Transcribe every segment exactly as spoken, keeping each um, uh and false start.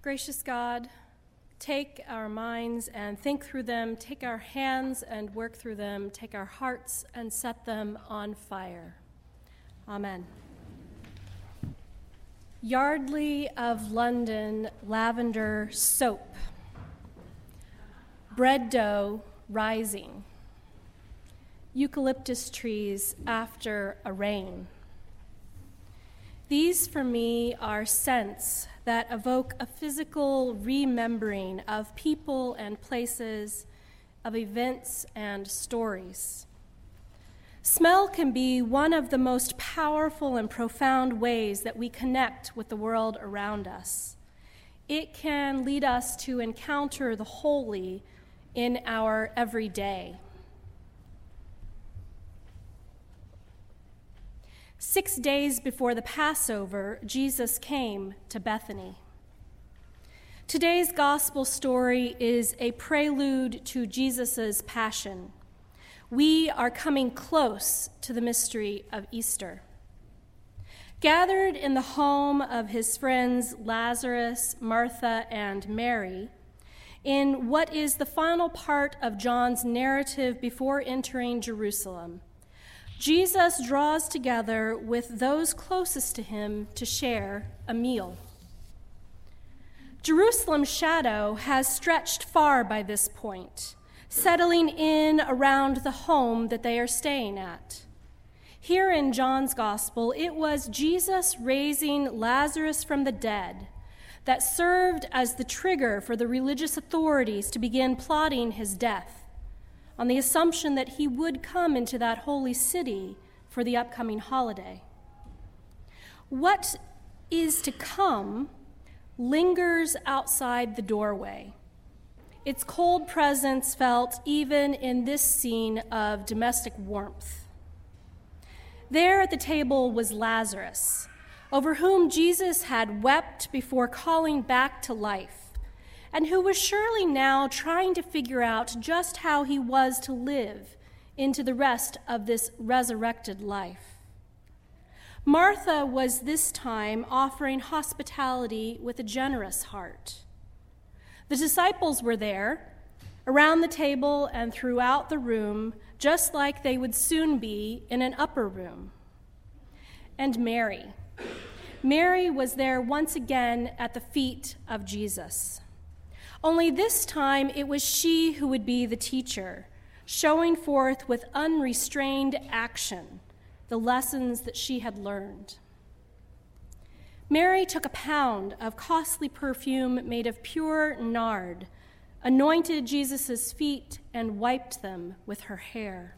Gracious God, take our minds and think through them, take our hands and work through them, take our hearts and set them on fire. Amen. Yardley of London lavender soap. Bread dough rising. Eucalyptus trees after a rain. These for me are scents that evoke a physical remembering of people and places, of events and stories. Smell can be one of the most powerful and profound ways that we connect with the world around us. It can lead us to encounter the holy in our everyday. Six days before the Passover, Jesus came to Bethany. Today's gospel story is a prelude to Jesus' passion. We are coming close to the mystery of Easter. Gathered in the home of his friends Lazarus, Martha, and Mary, in what is the final part of John's narrative before entering Jerusalem, Jesus draws together with those closest to him to share a meal. Jerusalem's shadow has stretched far by this point, settling in around the home that they are staying at. Here in John's gospel, it was Jesus raising Lazarus from the dead that served as the trigger for the religious authorities to begin plotting his death, on the assumption that he would come into that holy city for the upcoming holiday. What is to come lingers outside the doorway, its cold presence felt even in this scene of domestic warmth. There at the table was Lazarus, over whom Jesus had wept before calling back to life, and who was surely now trying to figure out just how he was to live into the rest of this resurrected life. Martha was this time offering hospitality with a generous heart. The disciples were there, around the table and throughout the room, just like they would soon be in an upper room. And Mary. Mary was there once again at the feet of Jesus. Only this time it was she who would be the teacher, showing forth with unrestrained action the lessons that she had learned. Mary took a pound of costly perfume made of pure nard, anointed Jesus' feet, and wiped them with her hair.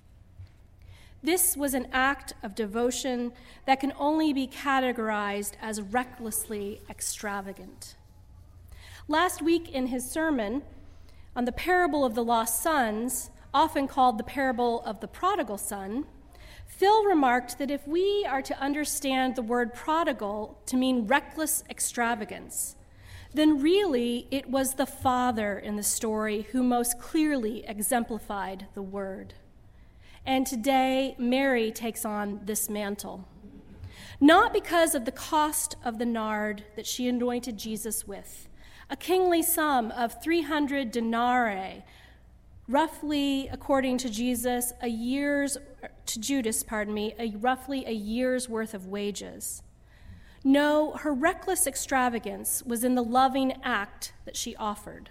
This was an act of devotion that can only be categorized as recklessly extravagant. Last week in his sermon on the parable of the lost sons, often called the parable of the prodigal son, Phil remarked that if we are to understand the word prodigal to mean reckless extravagance, then really it was the father in the story who most clearly exemplified the word. And today, Mary takes on this mantle, not because of the cost of the nard that she anointed Jesus with, a kingly sum of three hundred denarii, roughly, according to Jesus, a year's, to Judas, pardon me, a, roughly a year's worth of wages. No, her reckless extravagance was in the loving act that she offered.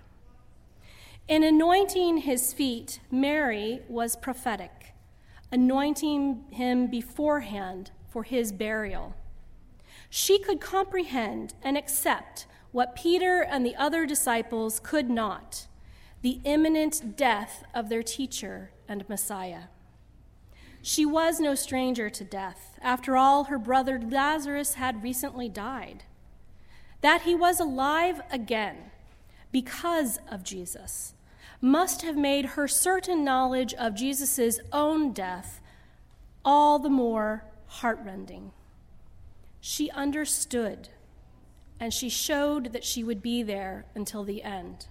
In anointing his feet, Mary was prophetic, anointing him beforehand for his burial. She could comprehend and accept what Peter and the other disciples could not, the imminent death of their teacher and Messiah. She was no stranger to death. After all, her brother Lazarus had recently died. That he was alive again because of Jesus must have made her certain knowledge of Jesus' own death all the more heartrending. She understood, and she showed that she would be there until the end.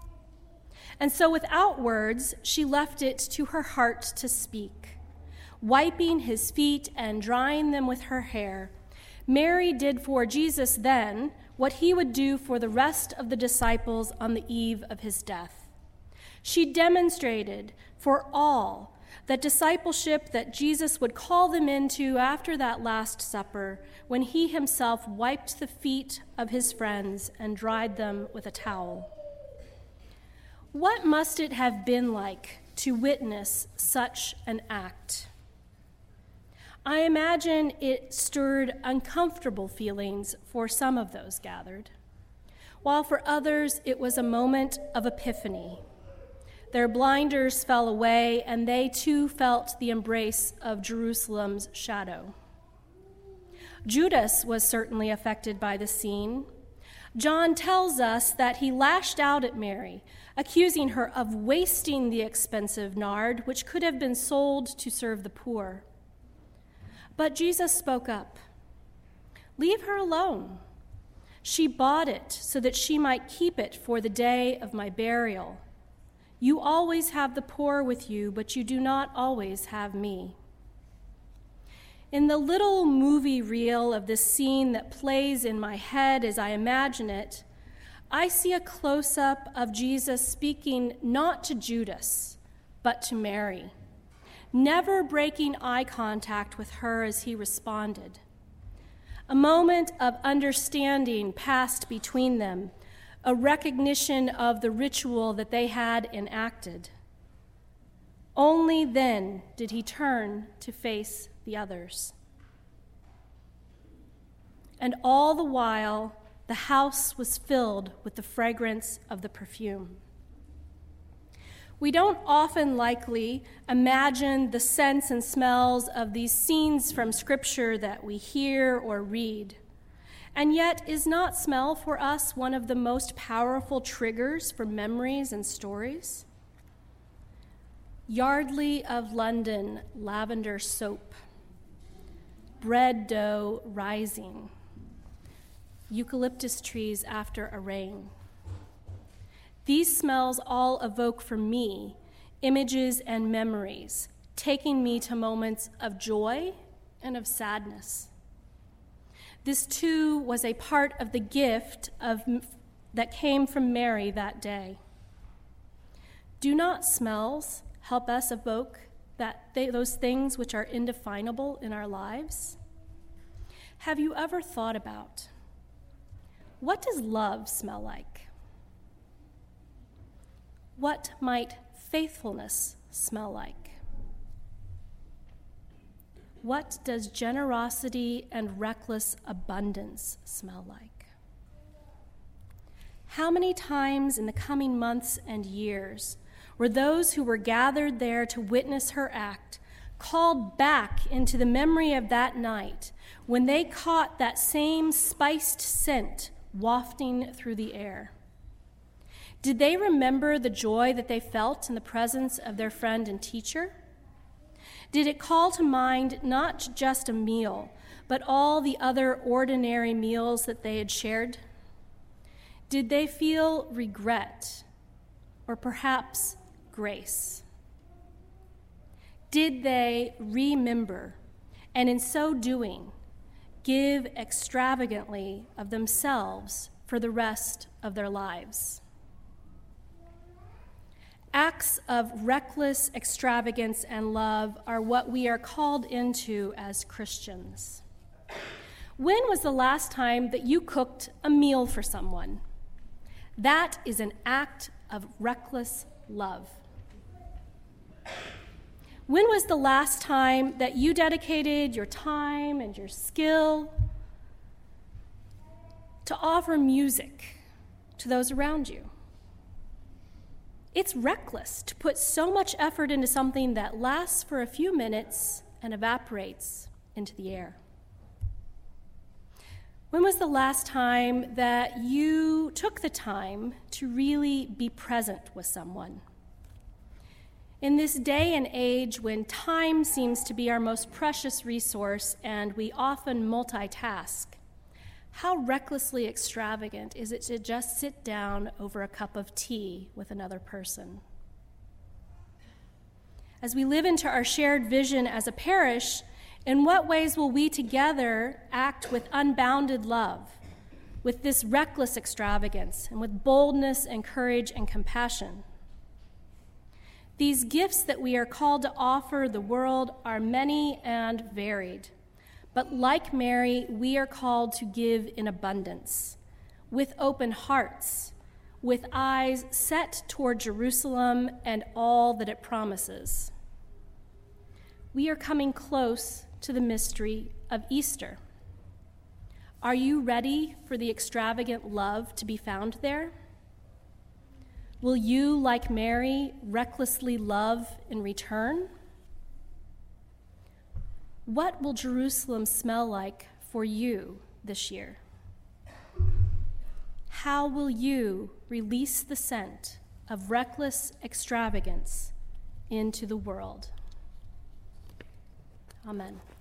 And so without words, she left it to her heart to speak. Wiping his feet and drying them with her hair, Mary did for Jesus then what he would do for the rest of the disciples on the eve of his death. She demonstrated for all that discipleship that Jesus would call them into after that Last Supper, when he himself wiped the feet of his friends and dried them with a towel. What must it have been like to witness such an act? I imagine it stirred uncomfortable feelings for some of those gathered, while for others it was a moment of epiphany. Their blinders fell away, and they too felt the embrace of Jerusalem's shadow. Judas was certainly affected by the scene. John tells us that he lashed out at Mary, accusing her of wasting the expensive nard, which could have been sold to serve the poor. But Jesus spoke up. "Leave her alone. She bought it so that she might keep it for the day of my burial. You always have the poor with you, but you do not always have me." In the little movie reel of this scene that plays in my head as I imagine it, I see a close-up of Jesus speaking not to Judas, but to Mary, never breaking eye contact with her as he responded. A moment of understanding passed between them, a recognition of the ritual that they had enacted. Only then did he turn to face the others. And all the while, the house was filled with the fragrance of the perfume. We don't often likely imagine the scents and smells of these scenes from Scripture that we hear or read. And yet, is not smell for us one of the most powerful triggers for memories and stories? Yardley of London lavender soap, bread dough rising, eucalyptus trees after a rain. These smells all evoke for me images and memories, taking me to moments of joy and of sadness. This too was a part of the gift of, that came from Mary that day. Do not smells help us evoke that they, those things which are indefinable in our lives? Have you ever thought about, what does love smell like? What might faithfulness smell like? What does generosity and reckless abundance smell like? How many times in the coming months and years were those who were gathered there to witness her act called back into the memory of that night when they caught that same spiced scent wafting through the air? Did they remember the joy that they felt in the presence of their friend and teacher? Did it call to mind not just a meal, but all the other ordinary meals that they had shared? Did they feel regret, or perhaps grace? Did they remember, and in so doing, give extravagantly of themselves for the rest of their lives? Acts of reckless extravagance and love are what we are called into as Christians. When was the last time that you cooked a meal for someone? That is an act of reckless love. When was the last time that you dedicated your time and your skill to offer music to those around you? It's reckless to put so much effort into something that lasts for a few minutes and evaporates into the air. When was the last time that you took the time to really be present with someone? In this day and age when time seems to be our most precious resource and we often multitask, how recklessly extravagant is it to just sit down over a cup of tea with another person? As we live into our shared vision as a parish, In what ways will we together act with unbounded love, with this reckless extravagance, and with boldness and courage and compassion? These gifts that we are called to offer the world are many and varied, but like Mary, we are called to give in abundance, with open hearts, with eyes set toward Jerusalem and all that it promises. We are coming close to the mystery of Easter. Are you ready for the extravagant love to be found there? Will you, like Mary, recklessly love in return? What will Jerusalem smell like for you this year? How will you release the scent of reckless extravagance into the world? Amen.